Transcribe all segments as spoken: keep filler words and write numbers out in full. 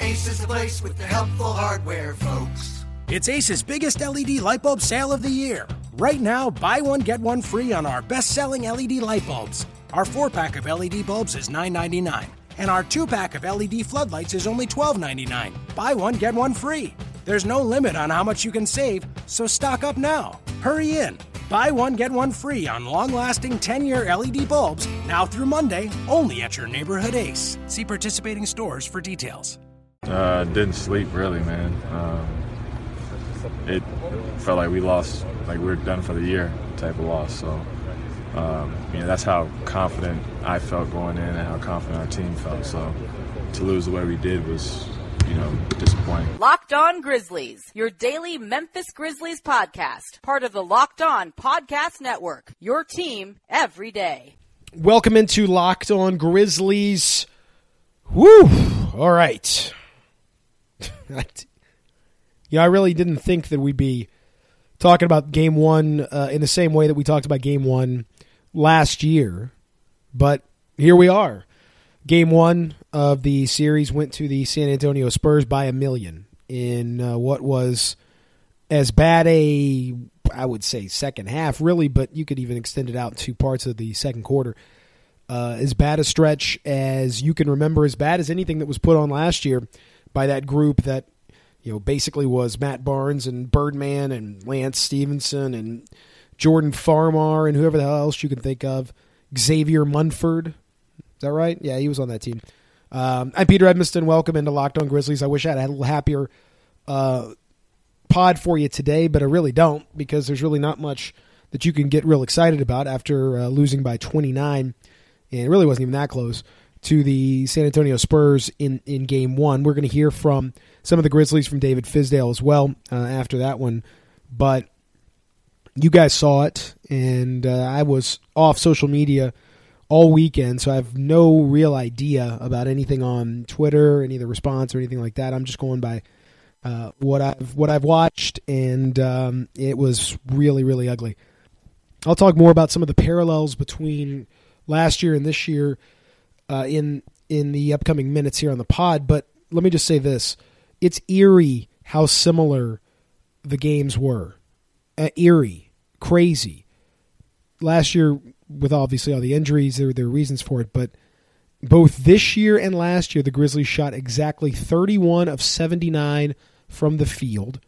Ace is the place with the helpful hardware, folks. It's Ace's biggest L E D light bulb sale of the year. Right now, buy one, get one free on our best-selling L E D light bulbs. Our four-pack of L E D bulbs is nine ninety-nine, and our two-pack of L E D floodlights is only twelve ninety-nine. Buy one, get one free. There's no limit on how much you can save, so stock up now. Hurry in. Buy one, get one free on long-lasting ten-year L E D bulbs, now through Monday, only at your neighborhood Ace. See participating stores for details. Uh, didn't sleep, really, man. Um, it felt like we lost, like we were done for the year type of loss. So, um, you know, that's how confident I felt going in and how confident our team felt. So to lose the way we did was, you know, disappointing. Locked On Grizzlies, your daily Memphis Grizzlies podcast, part of the Locked On Podcast Network, your team every day. Welcome into Locked On Grizzlies. Woo! All right. Yeah, I really didn't think that we'd be talking about game one uh, in the same way that we talked about game one last year, but here we are. Game one of the series went to the San Antonio Spurs by a million in uh, what was as bad a, I would say, second half, really, but you could even extend it out to parts of the second quarter. Uh, as bad a stretch as you can remember, as bad as anything that was put on last year by that group that, you know, basically was Matt Barnes and Birdman and Lance Stevenson and Jordan Farmar and whoever the hell else you can think of. Xavier Munford. Is that right? Yeah, he was on that team. Um, I'm Peter Edmiston. Welcome into Locked On Grizzlies. I wish I had a little happier uh, pod for you today, but I really don't, because there's really not much that you can get real excited about after uh, losing by twenty-nine, and it really wasn't even that close, to the San Antonio Spurs in, in game one. We're going to hear from some of the Grizzlies, from David Fizdale as well uh, after that one. But you guys saw it, and uh, I was off social media all weekend, so I have no real idea about anything on Twitter, any of the response or anything like that. I'm just going by uh, what I've what I've watched, and um, it was really, really ugly. I'll talk more about some of the parallels between last year and this year uh, in in the upcoming minutes here on the pod, but let me just say this. It's eerie how similar the games were. Uh, eerie. Crazy. Last year, with obviously all the injuries, there, there were reasons for it, but both this year and last year, the Grizzlies shot exactly thirty-one of seventy-nine from the field,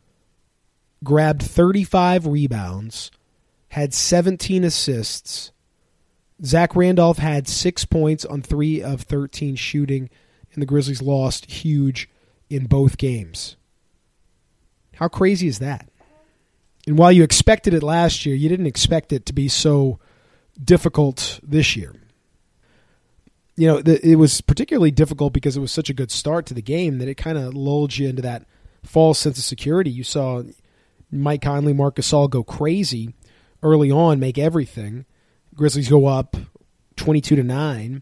grabbed thirty-five rebounds, had seventeen assists. Zach Randolph had six points on three of thirteen shooting, and the Grizzlies lost huge in both games. How crazy is that? And while you expected it last year, you didn't expect it to be so difficult this year. You know, it was particularly difficult because it was such a good start to the game that it kind of lulled you into that false sense of security. You saw Mike Conley, Marc Gasol go crazy early on, make everything. Grizzlies go up twenty-two to nine.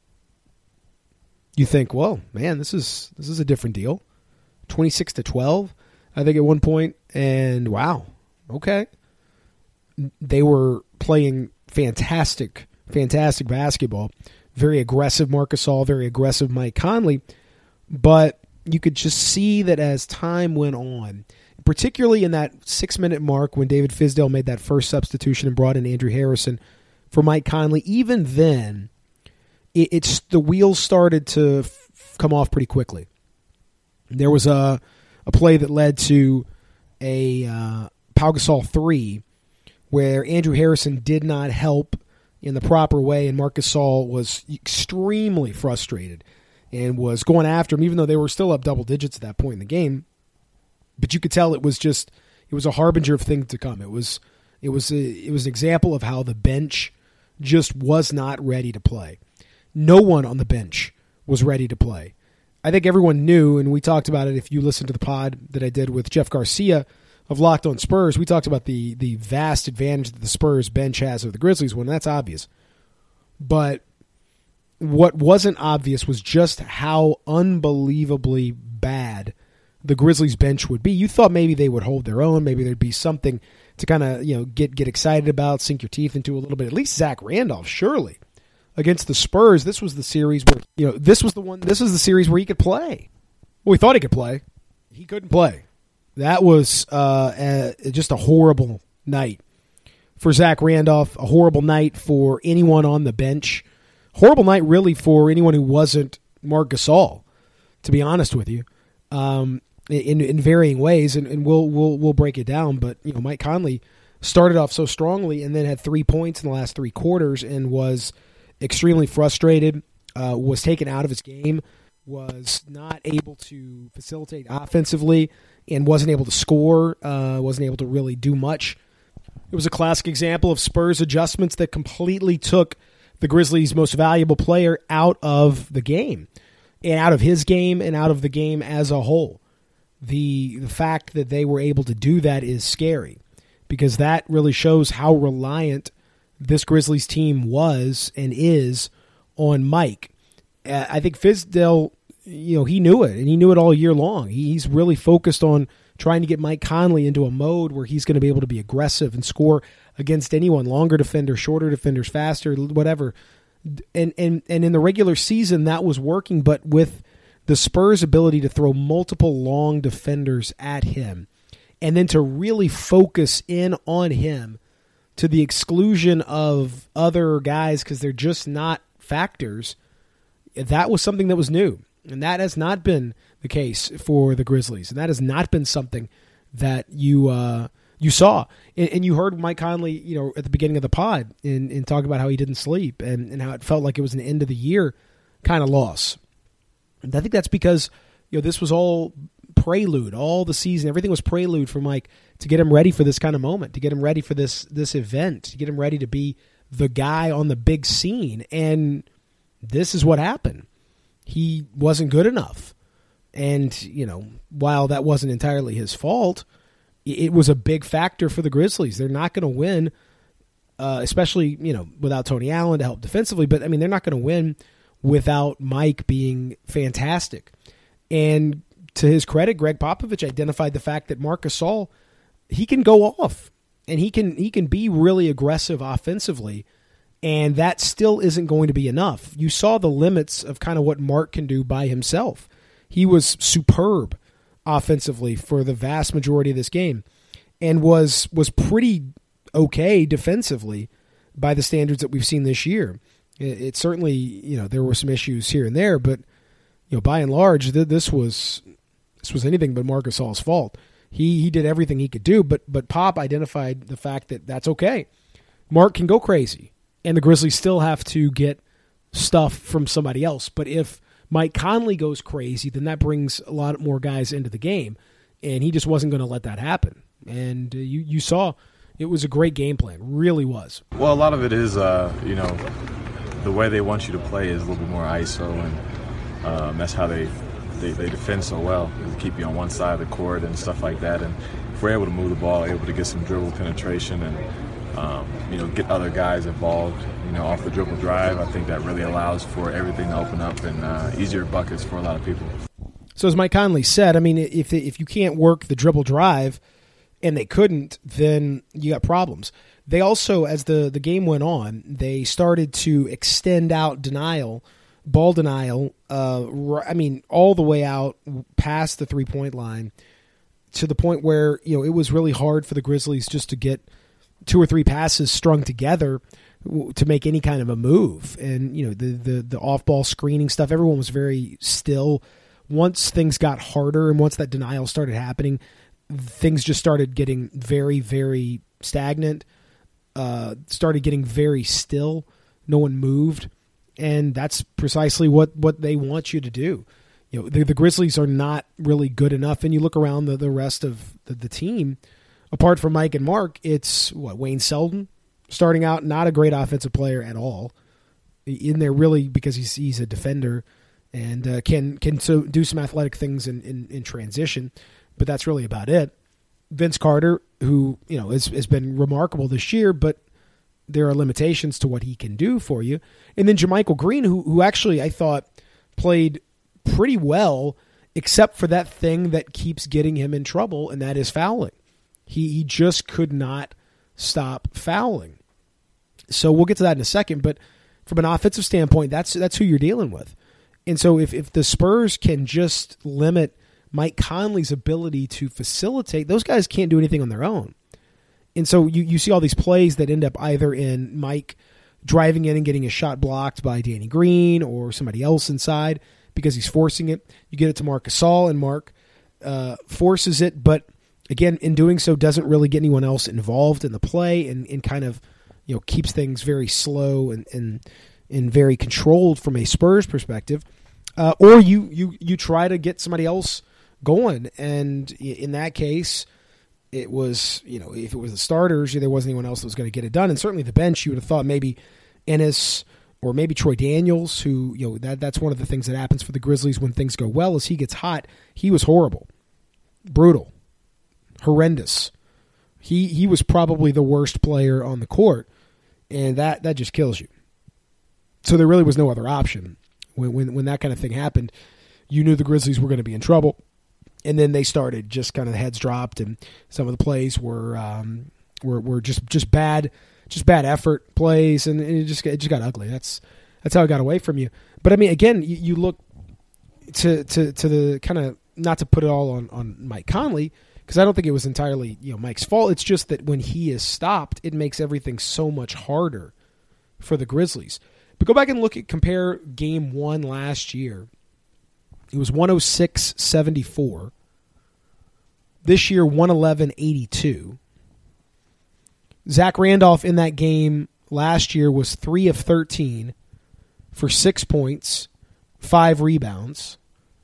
You think, well, man, this is this is a different deal. twenty-six to twelve, I think, at one point, and wow, okay. They were playing fantastic, fantastic basketball. Very aggressive Marc Gasol, very aggressive Mike Conley, but you could just see that as time went on, particularly in that six-minute mark when David Fizdale made that first substitution and brought in Andrew Harrison for Mike Conley, even then, it, it's the wheels started to f- come off pretty quickly. There was a a play that led to a uh, Pau Gasol three where Andrew Harrison did not help in the proper way, and Marc Gasol was extremely frustrated and was going after him, even though they were still up double digits at that point in the game. But you could tell it was just it was a harbinger of things to come. It was it was a, it was an example of how the bench just was not ready to play. No one on the bench was ready to play. I think everyone knew, and we talked about it if you listened to the pod that I did with Jeff Garcia of Locked On Spurs. We talked about the the vast advantage that the Spurs bench has over the Grizzlies one. That's obvious. But what wasn't obvious was just how unbelievably bad the Grizzlies bench would be. You thought maybe they would hold their own, maybe there'd be something to kind of, you know, get get excited about, sink your teeth into a little bit. At least Zach Randolph, surely. Against the Spurs, this was the series where, you know, this was the one this was the series where he could play. Well, we thought he could play. He couldn't play. That was uh, a, just a horrible night for Zach Randolph, a horrible night for anyone on the bench, horrible night really for anyone who wasn't Marc Gasol, to be honest with you, um, in in varying ways, and, and we'll we'll we'll break it down. But you know, Mike Conley started off so strongly and then had three points in the last three quarters and was extremely frustrated, uh, was taken out of his game, was not able to facilitate offensively, and wasn't able to score, uh, wasn't able to really do much. It was a classic example of Spurs adjustments that completely took the Grizzlies' most valuable player out of the game, and out of his game, and out of the game as a whole. The, the fact that they were able to do that is scary, because that really shows how reliant this Grizzlies team was and is on Mike. Uh, I think Fizdale, you know, he knew it, and he knew it all year long. He, he's really focused on trying to get Mike Conley into a mode where he's going to be able to be aggressive and score against anyone, longer defenders, shorter defenders, faster, whatever. And and and in the regular season, that was working, but with the Spurs' ability to throw multiple long defenders at him and then to really focus in on him to the exclusion of other guys because they're just not factors, that was something that was new. And that has not been the case for the Grizzlies. And that has not been something that you uh, you saw. And, and you heard Mike Conley, you know, at the beginning of the pod in, in talking about how he didn't sleep and, and how it felt like it was an end of the year kind of loss. And I think that's because, you know, this was all prelude, all the season, everything was prelude for Mike to get him ready for this kind of moment, to get him ready for this this event, to get him ready to be the guy on the big scene. And this is what happened. He wasn't good enough. And, you know, while that wasn't entirely his fault, it was a big factor for the Grizzlies. They're not going to win, uh, especially, you know, without Tony Allen to help defensively. But, I mean, they're not going to win without Mike being fantastic. And to his credit, Greg Popovich identified the fact that Marc Gasol, he can go off. And he can he can be really aggressive offensively. And that still isn't going to be enough. You saw the limits of kind of what Mark can do by himself. He was superb offensively for the vast majority of this game and was was pretty okay defensively by the standards that we've seen this year. It, it certainly, you know, there were some issues here and there, but you know, by and large, this was this was anything but Marc Gasol's fault. He he did everything he could do, but but Pop identified the fact that that's okay. Mark can go crazy. And the Grizzlies still have to get stuff from somebody else. But if Mike Conley goes crazy, then that brings a lot more guys into the game. And he just wasn't going to let that happen. And uh, you, you saw it was a great game plan. Really was. Well, a lot of it is, uh, you know, the way they want you to play is a little bit more I S O. And um, that's how they, they, they defend so well. They keep you on one side of the court and stuff like that. And if we're able to move the ball, able to get some dribble penetration and Um, you know, get other guys involved, you know, off the dribble drive. I think that really allows for everything to open up and uh, easier buckets for a lot of people. So as Mike Conley said, I mean, if if you can't work the dribble drive, and they couldn't, then you got problems. They also, as the, the game went on, they started to extend out denial, ball denial, uh, I mean, all the way out past the three-point line to the point where, you know, it was really hard for the Grizzlies just to get two or three passes strung together to make any kind of a move. And, you know, the, the, the off-ball screening stuff, everyone was very still. Once things got harder and once that denial started happening, things just started getting very, very stagnant, uh, started getting very still. No one moved. And that's precisely what, what they want you to do. You know, the, the Grizzlies are not really good enough. And you look around the, the rest of the, the team, apart from Mike and Mark, it's what Wayne Selden starting out, not a great offensive player at all. In there really because he's he's a defender and uh, can can so do some athletic things in, in, in transition, but that's really about it. Vince Carter, who you know has has been remarkable this year, but there are limitations to what he can do for you. And then JaMychal Green, who who actually I thought played pretty well, except for that thing that keeps getting him in trouble, and that is fouling. He he just could not stop fouling. So we'll get to that in a second. But from an offensive standpoint, that's that's who you're dealing with. And so if, if the Spurs can just limit Mike Conley's ability to facilitate, those guys can't do anything on their own. And so you, you see all these plays that end up either in Mike driving in and getting a shot blocked by Danny Green or somebody else inside because he's forcing it. You get it to Marc Gasol, and Mark uh, forces it, but again, in doing so, doesn't really get anyone else involved in the play and, and kind of, you know, keeps things very slow and and, and very controlled from a Spurs perspective. Uh, or you, you you try to get somebody else going, and in that case, it was, you know, if it was the starters, there wasn't anyone else that was going to get it done. And certainly the bench, you would have thought maybe Ennis or maybe Troy Daniels, who, you know, that that's one of the things that happens for the Grizzlies when things go well is he gets hot. He was horrible, brutal, horrendous. He he was probably the worst player on the court, and that, that just kills you. So there really was no other option. When, when when that kind of thing happened, you knew the Grizzlies were going to be in trouble. And then they started just kind of heads dropped, and some of the plays were um, were were just, just bad, just bad effort plays, and it just it just got ugly. That's that's how it got away from you. But I mean, again, you, you look to to to the kind of, not to put it all on, on Mike Conley, because I don't think it was entirely, you know, Mike's fault. It's just that when he is stopped, it makes everything so much harder for the Grizzlies. But go back and look at compare game one last year. It was one oh six seventy-four. This year, one eleven eighty-two. Zach Randolph in that game last year was three of thirteen for six points, five rebounds.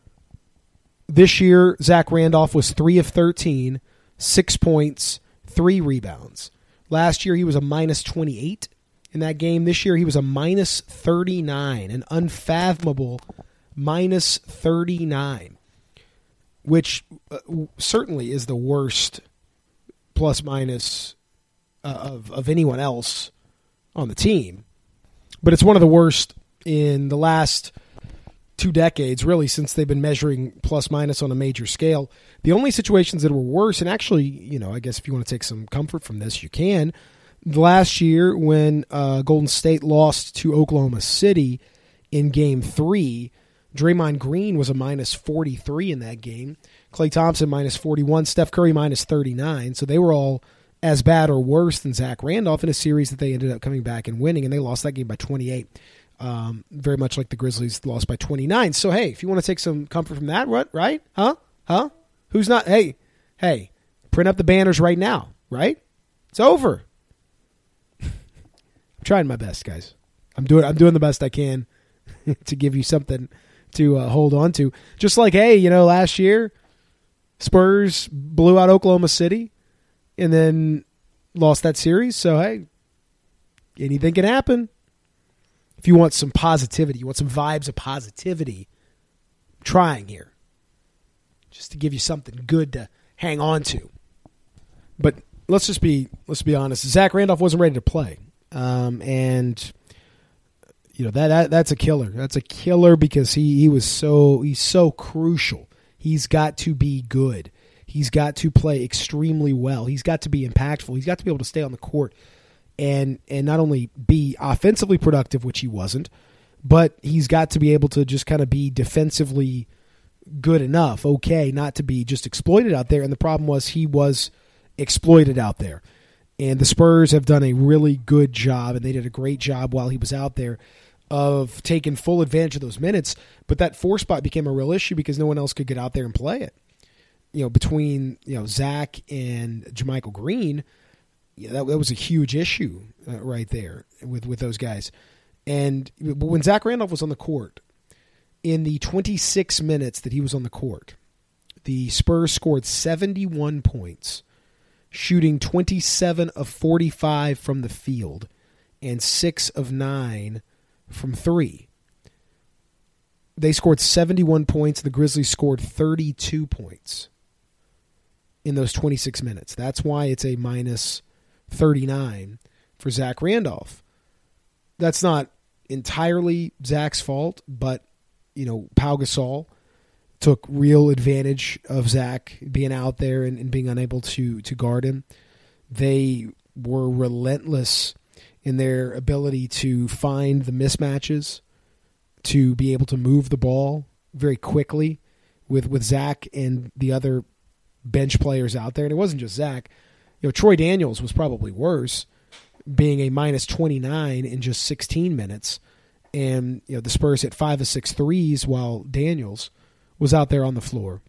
This year, Zach Randolph was three of thirteen, six points, three rebounds. Last year, he was a minus twenty-eight in that game. This year, he was a minus thirty-nine, an unfathomable minus thirty-nine, which uh, certainly is the worst plus minus uh, of, of anyone else on the team. But it's one of the worst in the last two decades, really, since they've been measuring plus minus on a major scale. The only situations that were worse, and actually, you know, I guess if you want to take some comfort from this, you can. Last year, when uh, Golden State lost to Oklahoma City in game three, Draymond Green was a minus forty-three in that game. Klay Thompson minus forty-one. Steph Curry minus thirty-nine. So they were all as bad or worse than Zach Randolph in a series that they ended up coming back and winning, and they lost that game by twenty-eight. Um, very much like the Grizzlies lost by twenty-nine. So, hey, if you want to take some comfort from that, what, right? Huh? Huh? Who's not? Hey, hey, print up the banners right now, right? It's over. I'm trying my best, guys. I'm doing I'm doing the best I can to give you something to uh, hold on to. Just like, hey, you know, last year, Spurs blew out Oklahoma City and then lost that series. So, hey, anything can happen. If you want some positivity, you want some vibes of positivity, I'm trying here just to give you something good to hang on to. But let's just be let's be honest. Zach Randolph wasn't ready to play, um, and you know that, that that's a killer. That's a killer because he he was so he's so crucial. He's got to be good. He's got to play extremely well. He's got to be impactful. He's got to be able to stay on the court. And and not only be offensively productive, which he wasn't, but he's got to be able to just kind of be defensively good enough, okay, not to be just exploited out there. And the problem was he was exploited out there. And the Spurs have done a really good job, and they did a great job while he was out there of taking full advantage of those minutes. But that four spot became a real issue because no one else could get out there and play it. You know, between you know Zach and JaMychal Green, yeah, that, that was a huge issue uh, right there with, with those guys. And when Zach Randolph was on the court, in the twenty-six minutes that he was on the court, the Spurs scored seventy-one points, shooting twenty-seven of forty-five from the field and six of nine from three. They scored seventy-one points. The Grizzlies scored thirty-two points in those twenty-six minutes. That's why it's a minus thirty-nine for Zach Randolph. That's not entirely Zach's fault, but you know, Pau Gasol took real advantage of Zach being out there and, and being unable to to guard him. They were relentless in their ability to find the mismatches, to be able to move the ball very quickly with, with Zach and the other bench players out there. And it wasn't just Zach. You know, Troy Daniels was probably worse, being a minus twenty-nine in just sixteen minutes. And, you know, the Spurs hit five of six threes while Daniels was out there on the floor.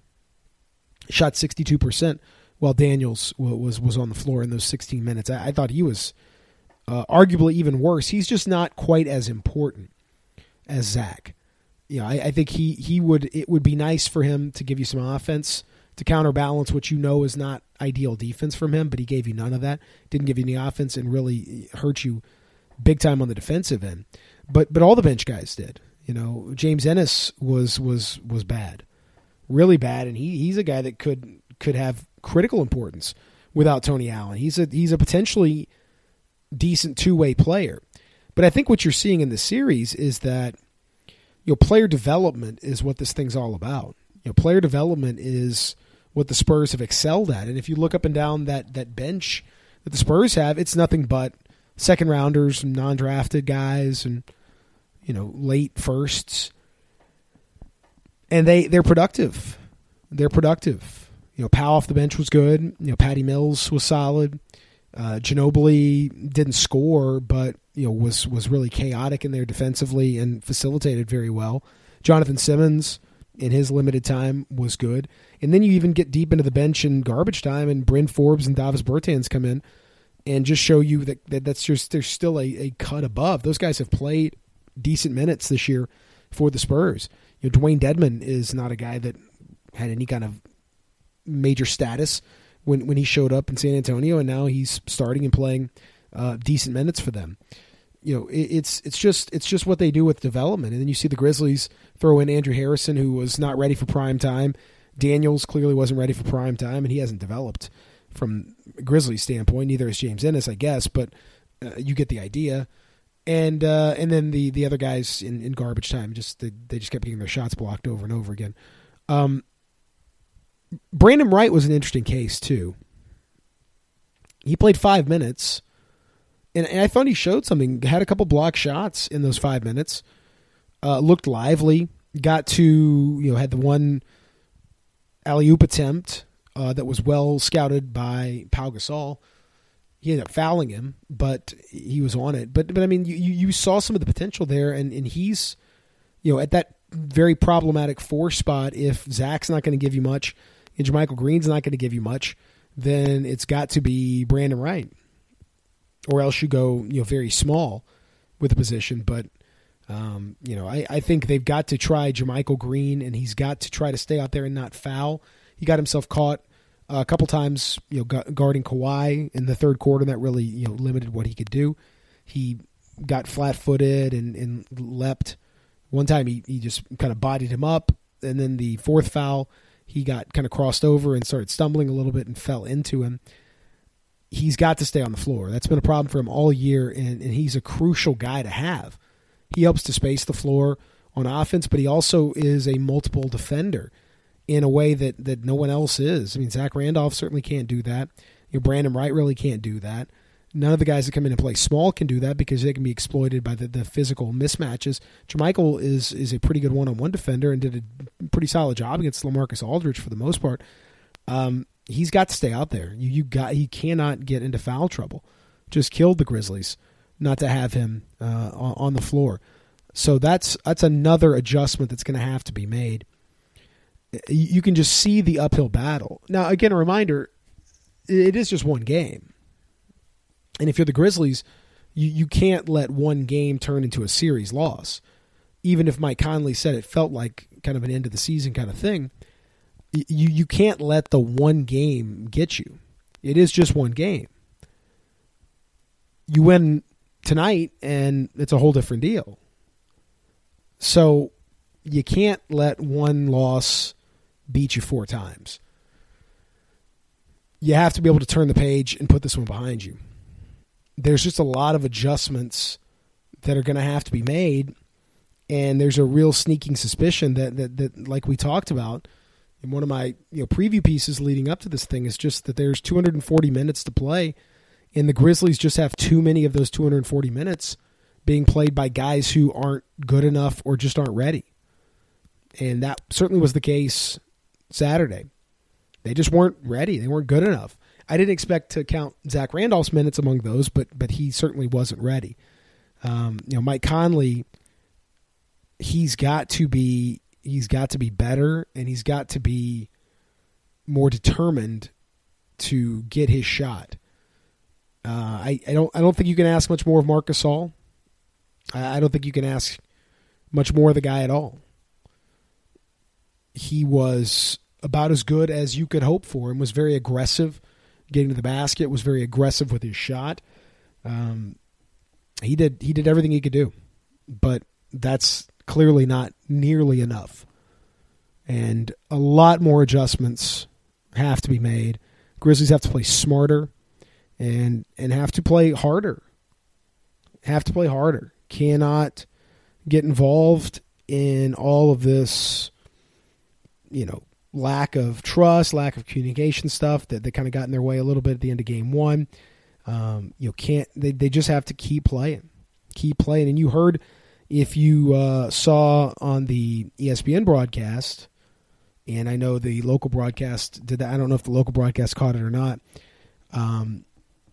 Shot sixty-two percent while Daniels was was on the floor in those sixteen minutes. I, I thought he was uh, arguably even worse. He's just not quite as important as Zach. You know, I, I think he, he would it would be nice for him to give you some offense to counterbalance what you know is not ideal defense from him, but he gave you none of that. Didn't give you any offense and really hurt you big time on the defensive end. But but all the bench guys did. You know, James Ennis was was was bad, really bad, and he he's a guy that could could have critical importance without Tony Allen. He's a he's a potentially decent two way player. But I think what you're seeing in the series is that, you know, player development is what this thing's all about. You know, player development is what the Spurs have excelled at, and if you look up and down that that bench that the Spurs have, it's nothing but second rounders, non-drafted guys, and, you know, late firsts. And they, they're productive. They're productive. You know, Powell off the bench was good. You know, Patty Mills was solid. Uh, Ginobili didn't score, but, you know, was, was really chaotic in there defensively and facilitated very well. Jonathan Simmons, in his limited time, was good. And then you even get deep into the bench in garbage time, and Bryn Forbes and Davis Bertans come in and just show you that, that that's just there's still a, a cut above. Those guys have played decent minutes this year for the Spurs. You know, Dwayne Dedmon is not a guy that had any kind of major status when, when he showed up in San Antonio, and now he's starting and playing uh, decent minutes for them. You know, it, it's it's just it's just what they do with development. And then you see the Grizzlies throw in Andrew Harrison, who was not ready for prime time. Daniels clearly wasn't ready for prime time, and he hasn't developed from a Grizzlies standpoint. Neither is James Ennis, I guess, but uh, you get the idea. And uh, and then the, the other guys in, in garbage time, just they, they just kept getting their shots blocked over and over again. Um, Brandon Wright was an interesting case, too. He played five minutes, and, and I thought he showed something. Had a couple block shots in those five minutes. Uh, looked lively. Got to, you know, had the one alley-oop attempt Uh, that was well scouted by Pau Gasol. He ended up fouling him, but he was on it. But but I mean, you you saw some of the potential there, and, and he's, you know, at that very problematic four spot. If Zach's not going to give you much, and JaMychal Green's not going to give you much, then it's got to be Brandon Wright, or else you go, you know, very small with the position. But um, you know, I, I think they've got to try JaMychal Green, and he's got to try to stay out there and not foul. He got himself caught uh, a couple times, you know, guarding Kawhi in the third quarter. That really, you know, limited what he could do. He got flat-footed and, and leapt. One time he, he just kind of bodied him up, and then the fourth foul, he got kind of crossed over and started stumbling a little bit and fell into him. He's got to stay on the floor. That's been a problem for him all year, and, and he's a crucial guy to have. He helps to space the floor on offense, but he also is a multiple defender in a way that, that no one else is. I mean, Zach Randolph certainly can't do that. You know, Brandon Wright really can't do that. None of the guys that come in and play small can do that because they can be exploited by the, the physical mismatches. JaMychal is is a pretty good one-on-one defender and did a pretty solid job against LaMarcus Aldridge for the most part. Um, he's got to stay out there. You you got he cannot get into foul trouble. Just killed the Grizzlies not to have him uh, on, on the floor. So that's that's another adjustment that's going to have to be made. You can just see the uphill battle. Now, again, a reminder, it is just one game. And if you're the Grizzlies, you, you can't let one game turn into a series loss. Even if Mike Conley said it felt like kind of an end of the season kind of thing, you, you can't let the one game get you. It is just one game. You win tonight, and it's a whole different deal. So you can't let one loss beat you four times. You have to be able to turn the page and put this one behind you. There's just a lot of adjustments that are going to have to be made, and there's a real sneaking suspicion that, that, that like we talked about in one of my you know preview pieces leading up to this thing, is just that there's two hundred forty minutes to play, and the Grizzlies just have too many of those two hundred forty minutes being played by guys who aren't good enough or just aren't ready. And that certainly was the case Saturday. They just weren't ready. They weren't good enough. I didn't expect to count Zach Randolph's minutes among those, but but he certainly wasn't ready. Um, you know, Mike Conley, he's got to be he's got to be better, and he's got to be more determined to get his shot. Uh, I, I don't I don't think you can ask much more of Marc Gasol. I, I don't think you can ask much more of the guy at all. He was about as good as you could hope for and was very aggressive getting to the basket, was very aggressive with his shot. Um, he did he did everything he could do, but that's clearly not nearly enough. And a lot more adjustments have to be made. Grizzlies have to play smarter and and have to play harder. Have to play harder. Cannot get involved in all of this, you know, lack of trust, lack of communication stuff that, that kind of got in their way a little bit at the end of game one. Um, you know, can't they, they just have to keep playing. Keep playing. And you heard, if you uh, saw on the E S P N broadcast, and I know the local broadcast did that. I don't know if the local broadcast caught it or not. Um,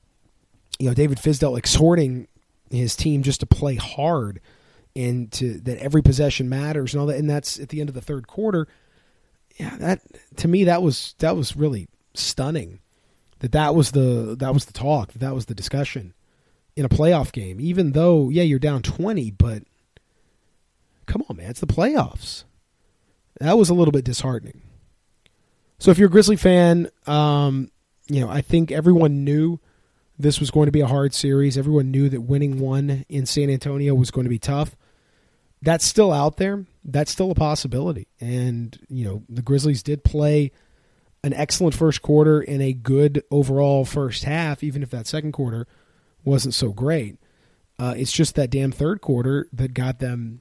you know, David Fizdale exhorting his team just to play hard and to that every possession matters and all that. And that's at the end of the third quarter. Yeah, that to me that was that was really stunning. That that was the that was the talk. That, that was the discussion in a playoff game. Even though, yeah, you're down twenty, but come on, man, it's the playoffs. That was a little bit disheartening. So if you're a Grizzly fan, um, you know, I think everyone knew this was going to be a hard series. Everyone knew that winning one in San Antonio was going to be tough. That's still out there. That's still a possibility. And, you know, the Grizzlies did play an excellent first quarter and a good overall first half, even if that second quarter wasn't so great. Uh, it's just that damn third quarter that got them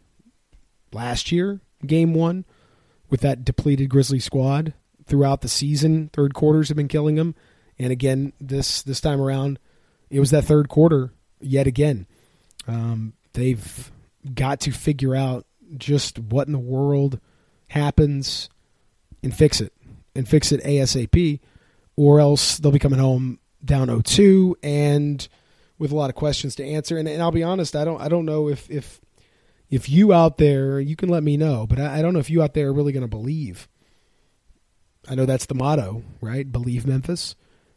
last year, game one, with that depleted Grizzly squad. Throughout the season, third quarters have been killing them. And again, this this time around, it was that third quarter yet again. Um, they've got to figure out just what in the world happens and fix it. And fix it ASAP, or else they'll be coming home down oh two and with a lot of questions to answer. And, and I'll be honest, I don't I don't know if if if you out there, you can let me know, but I, I don't know if you out there are really going to believe. I know that's the motto, right? Believe Memphis.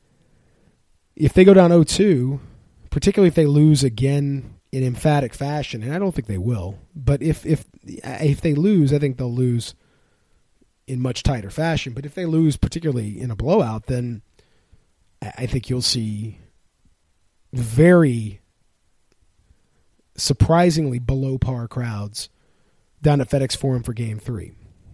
If they go down oh two, particularly if they lose again in emphatic fashion, and I don't think they will, but if if if they lose, I think they'll lose in much tighter fashion. But if they lose, particularly in a blowout, then I think you'll see very surprisingly below par crowds down at FedEx Forum for Game Three.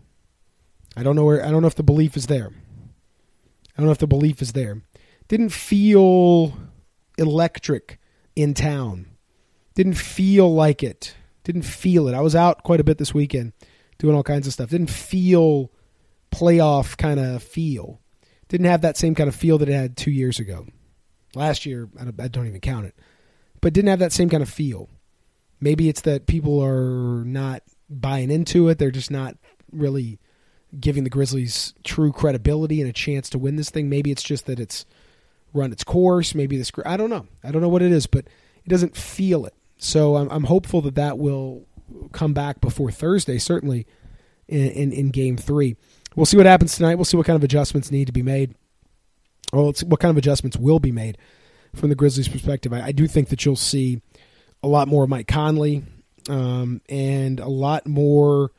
I don't know where. I don't know if the belief is there. I don't know if the belief is there. Didn't feel electric in town. Didn't feel like it. Didn't feel it. I was out quite a bit this weekend doing all kinds of stuff. Didn't feel playoff kind of feel. Didn't have that same kind of feel that it had two years ago. Last year, I don't, I don't even count it. But didn't have that same kind of feel. Maybe it's that people are not buying into it. They're just not really giving the Grizzlies true credibility and a chance to win this thing. Maybe it's just that it's run its course. Maybe this, I don't know. I don't know what it is, but it doesn't feel it. So I'm, I'm hopeful that that will come back before Thursday, certainly in, in, in game three. We'll see what happens tonight. We'll see what kind of adjustments need to be made. Or let's see what kind of adjustments will be made from the Grizzlies' perspective. I, I do think that you'll see a lot more of Mike Conley um, and a lot more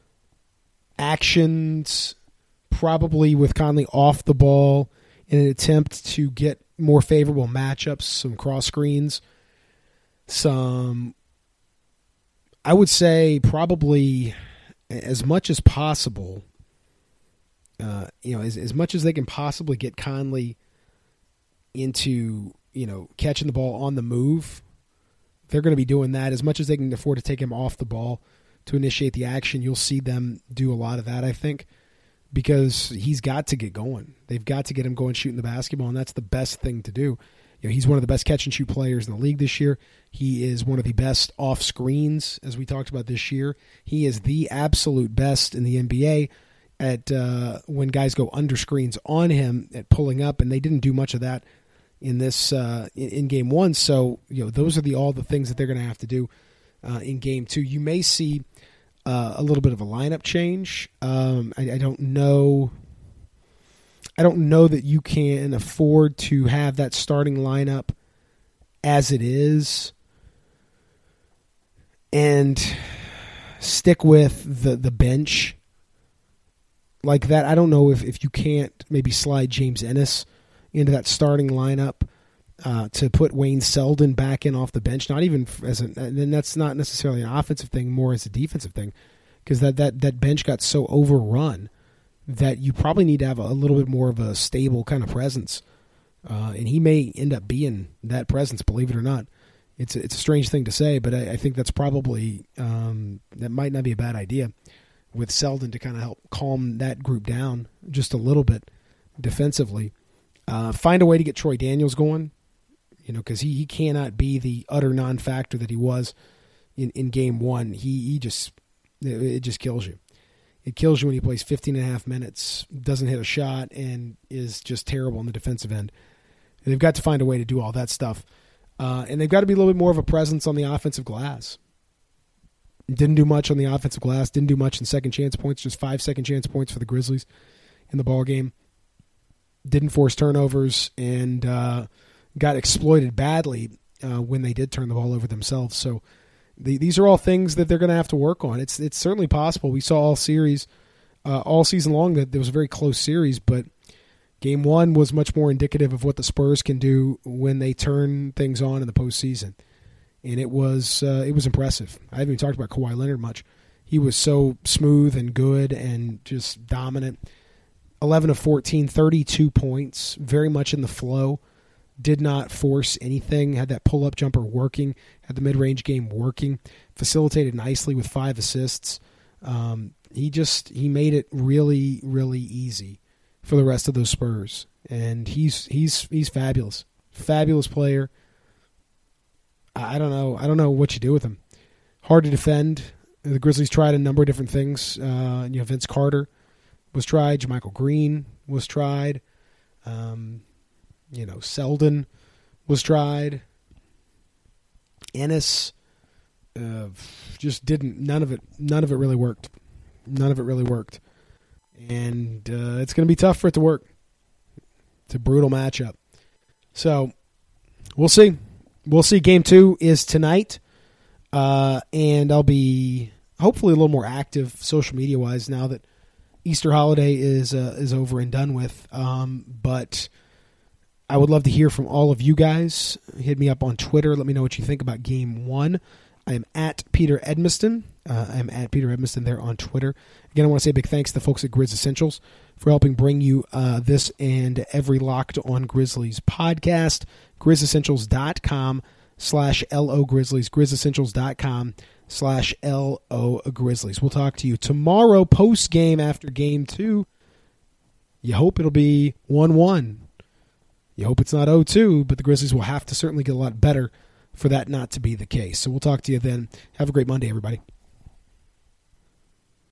actions, probably with Conley off the ball in an attempt to get more favorable matchups, some cross screens, some, I would say probably as much as possible, uh, you know, as, as much as they can possibly get Conley into, you know, catching the ball on the move. They're going to be doing that as much as they can afford to take him off the ball to initiate the action. You'll see them do a lot of that, I think, because he's got to get going. They've got to get him going shooting the basketball, and that's the best thing to do. You know, he's one of the best catch and shoot players in the league this year. He is one of the best off screens, as we talked about this year. He is the absolute best in the N B A at uh, when guys go under screens on him at pulling up, and they didn't do much of that in this uh, in, in game one. So you know, those are the all the things that they're going to have to do uh, in game two. You may see uh, a little bit of a lineup change. Um, I, I don't know. I don't know that you can afford to have that starting lineup as it is and stick with the, the bench like that. I don't know if, if you can't maybe slide James Ennis into that starting lineup uh, to put Wayne Selden back in off the bench. Not even as an, and that's not necessarily an offensive thing, more as a defensive thing, because that, that, that bench got so overrun that you probably need to have a, a little bit more of a stable kind of presence. Uh, and he may end up being that presence, believe it or not. It's a, it's a strange thing to say, but I, I think that's probably, um, that might not be a bad idea with Selden to kind of help calm that group down just a little bit defensively. Uh, find a way to get Troy Daniels going, you know, because he, he cannot be the utter non-factor that he was in, in game one. He, he just, it, it just kills you. It kills you when he plays fifteen and a half minutes, doesn't hit a shot, and is just terrible on the defensive end. And they've got to find a way to do all that stuff. Uh, and they've got to be a little bit more of a presence on the offensive glass. Didn't do much on the offensive glass, didn't do much in second chance points, just five second chance points for the Grizzlies in the ball game. Didn't force turnovers and uh, got exploited badly uh, when they did turn the ball over themselves. So The, these are all things that they're going to have to work on. It's it's certainly possible. We saw all series, uh, all season long that there was a very close series, but game one was much more indicative of what the Spurs can do when they turn things on in the postseason, and it was uh, it was impressive. I haven't even talked about Kawhi Leonard much. He was so smooth and good and just dominant. eleven of fourteen, thirty-two points, very much in the flow. Did not force anything, had that pull-up jumper working, had the mid-range game working, facilitated nicely with five assists. Um, he just he made it really, really easy for the rest of those Spurs. And he's he's he's fabulous. Fabulous player. I don't know. I don't know what you do with him. Hard to defend. The Grizzlies tried a number of different things. Uh, you know, Vince Carter was tried. JaMychal Green was tried. Um You know, Selden was tried. Ennis uh, just didn't. None of it. None of it really worked. None of it really worked. And uh, it's going to be tough for it to work. It's a brutal matchup. So we'll see. We'll see. Game two is tonight, uh, and I'll be hopefully a little more active social media wise now that Easter holiday is uh, is over and done with. Um, but I would love to hear from all of you guys. Hit me up on Twitter. Let me know what you think about game one. I am at Peter Edmiston. Uh, I'm at Peter Edmiston there on Twitter. Again, I want to say a big thanks to the folks at Grizz Essentials for helping bring you uh, this and every Locked on Grizzlies podcast. GrizzEssentials.com slash LO Grizzlies. GrizzEssentials.com slash LO Grizzlies. We'll talk to you tomorrow post-game after game two. You hope it'll be one one. You hope it's not oh two, but the Grizzlies will have to certainly get a lot better for that not to be the case. So we'll talk to you then. Have a great Monday, everybody.